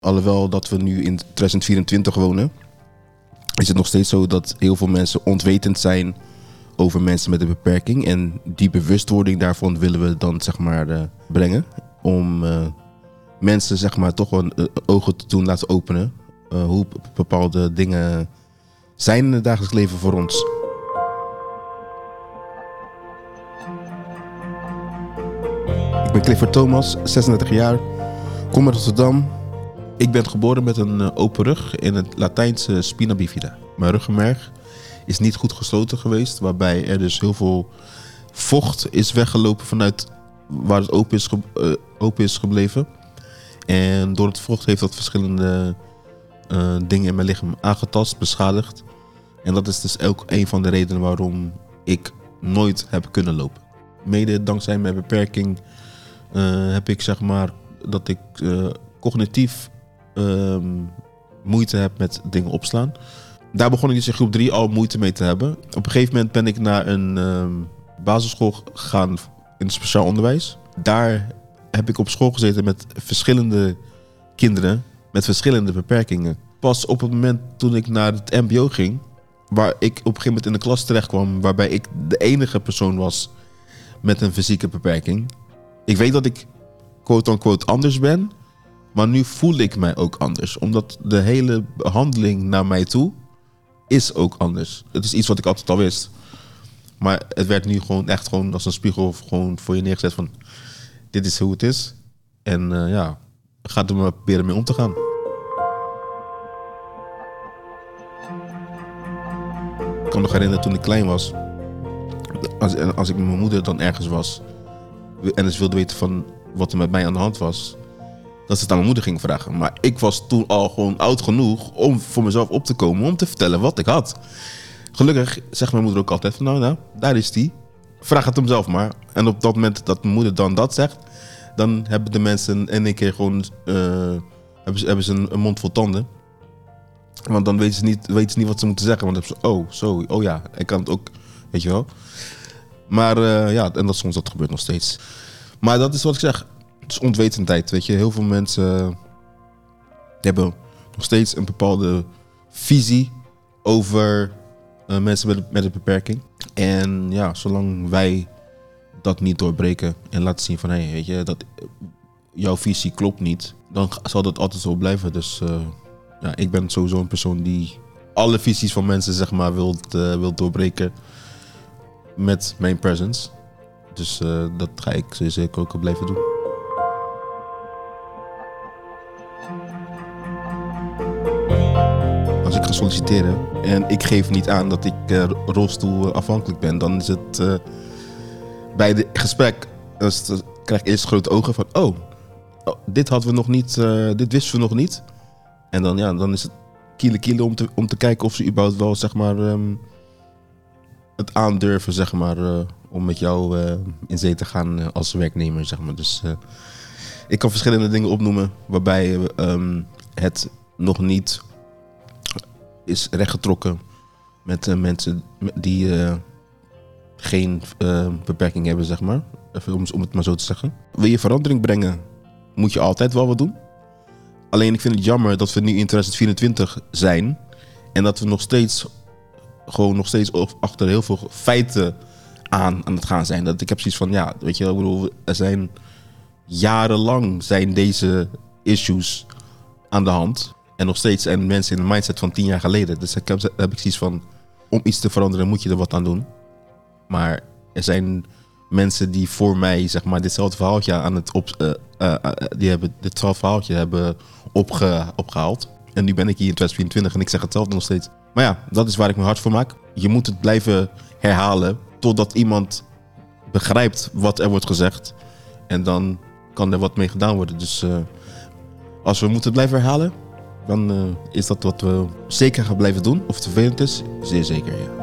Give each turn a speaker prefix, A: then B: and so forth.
A: Alhoewel dat we nu in 2024 wonen, is het nog steeds zo dat heel veel mensen onwetend zijn over mensen met een beperking. En die bewustwording daarvan willen we dan zeg maar brengen. Om mensen zeg maar toch wel ogen te doen laten openen. Hoe bepaalde dingen zijn in het dagelijks leven voor ons. Ik ben Clifford Thomas, 36 jaar, kom uit Rotterdam. Ik ben geboren met een open rug in het Latijnse spina bifida. Mijn ruggenmerg is niet goed gesloten geweest, waarbij er dus heel veel vocht is weggelopen vanuit waar het open is gebleven. En door het vocht heeft dat verschillende dingen in mijn lichaam aangetast, beschadigd. En dat is dus ook een van de redenen waarom ik nooit heb kunnen lopen. Mede dankzij mijn beperking heb ik zeg maar dat ik cognitief moeite heb met dingen opslaan. Daar begon ik dus in groep 3 al moeite mee te hebben. Op een gegeven moment ben ik naar een basisschool gegaan in het speciaal onderwijs. Daar heb ik op school gezeten met verschillende kinderen met verschillende beperkingen. Pas op het moment toen ik naar het mbo ging, waar ik op een gegeven moment in de klas terecht kwam, waarbij ik de enige persoon was met een fysieke beperking. Ik weet dat ik quote-unquote anders ben, maar nu voel ik mij ook anders. Omdat de hele behandeling naar mij toe is ook anders. Het is iets wat ik altijd al wist. Maar het werd nu gewoon echt gewoon als een spiegel gewoon voor je neergezet van dit is hoe het is. En ga er maar proberen mee om te gaan. Ik kan me nog herinneren toen ik klein was. Als ik met mijn moeder dan ergens was en dus wilde weten van wat er met mij aan de hand was, dat ze het aan mijn moeder ging vragen. Maar ik was toen al gewoon oud genoeg om voor mezelf op te komen, om te vertellen wat ik had. Gelukkig zegt mijn moeder ook altijd van nou, daar is die. Vraag het hem zelf maar. En op dat moment dat mijn moeder dan dat zegt, dan hebben de mensen in één keer gewoon hebben ze een mond vol tanden. Want dan weten ze niet wat ze moeten zeggen. Want dan hebben ze, oh ja, ik kan het ook, weet je wel. Maar en dat gebeurt nog steeds. Maar dat is wat ik zeg. Het is onwetendheid, weet je. Heel veel mensen hebben nog steeds een bepaalde visie over mensen met een beperking. En ja, zolang wij dat niet doorbreken en laten zien van weet je, dat jouw visie klopt niet, dan zal dat altijd zo blijven. Dus ik ben sowieso een persoon die alle visies van mensen zeg maar wil doorbreken met mijn presence. Dus dat ga ik zeker ook blijven doen. Als ik ga solliciteren en ik geef niet aan dat ik rolstoelafhankelijk ben, dan is het bij het gesprek krijg ik eerst grote ogen van dit hadden we nog niet, dit wisten we nog niet. En dan is het kielen om te kijken of ze überhaupt wel zeg maar het aandurven zeg maar om met jou in zee te gaan als werknemer zeg maar. Dus ik kan verschillende dingen opnoemen waarbij het nog niet is rechtgetrokken met mensen die geen beperking hebben zeg maar. Even om het maar zo te zeggen. Wil je verandering brengen, moet je altijd wel wat doen. Alleen ik vind het jammer dat we nu in 2024 zijn en dat we nog steeds achter heel veel feiten aan het gaan zijn. Dat ik heb zoiets van, weet je, ik bedoel, er zijn jarenlang zijn deze issues aan de hand. En nog steeds zijn mensen in de mindset van 10 jaar geleden. Dus heb ik zoiets van, om iets te veranderen moet je er wat aan doen. Maar er zijn mensen die voor mij zeg maar ditzelfde verhaaltje hebben opgehaald. En nu ben ik hier in 2024 en ik zeg hetzelfde nog steeds. Maar ja, dat is waar ik me hard voor maak. Je moet het blijven herhalen totdat iemand begrijpt wat er wordt gezegd. En dan kan er wat mee gedaan worden. Dus als we moeten blijven herhalen, dan is dat wat we zeker gaan blijven doen. Of het vervelend is, zeer zeker, ja.